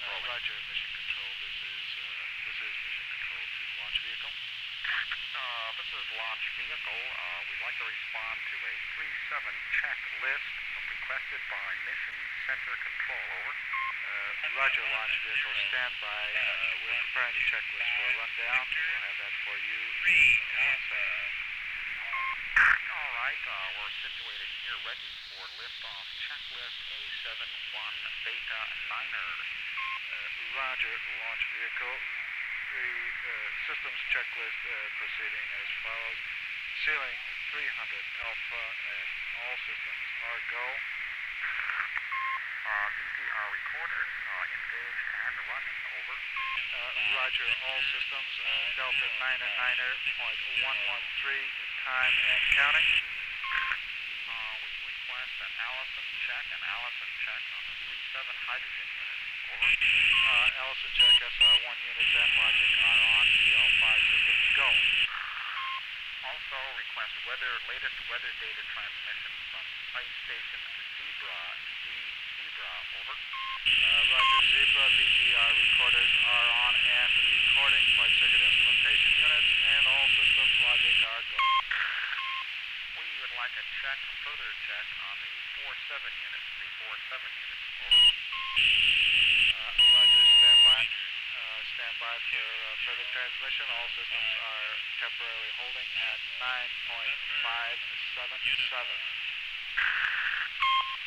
Roger, Mission Control. This is Mission Control to launch vehicle. This is launch vehicle. We'd like to respond to a 3-7 checklist requested by Mission Center Control. Over. Roger, launch vehicle. Stand by. We're preparing the checklist for a rundown. We'll have that for you. All right, we're situated here, ready for liftoff. Checklist A71 Beta Niner. Roger, launch vehicle. The systems checklist proceeding as follows. Ceiling 300 Alpha and all systems are go. VPR recorders engaged and running. Over. Roger, all systems. Delta 9er.113 time and counting. We request an Allison check on the 3-7 hydrogen unit. Over. Allison check SR1 unit 10 logic on CL5 systems go. Also request latest weather data transmission from Space Station Zebra. Over. Roger, Zebra VTR recorders are on and recording. Flight circuit instrumentation units and all systems logic are go. We would like a further check on the 4-7 units. Over. Roger, stand by. Stand by for further transmission. All systems are temporarily holding at 9.577.